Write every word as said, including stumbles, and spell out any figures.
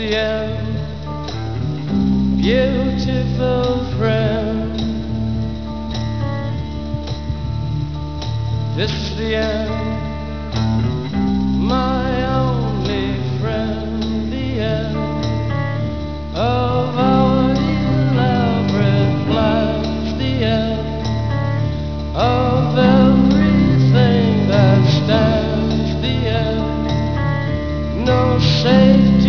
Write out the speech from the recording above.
the end, beautiful friend. This is the end, my only friend. The end of our elaborate plans. The end of everything that stands. The end, no safety.